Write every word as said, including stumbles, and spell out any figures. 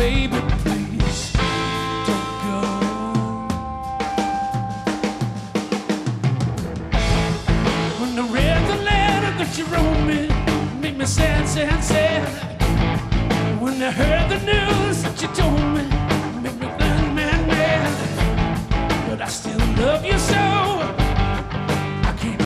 baby, please don't go. When I read the letter that you wrote me, it made me sad, sad, sad. When I heard the news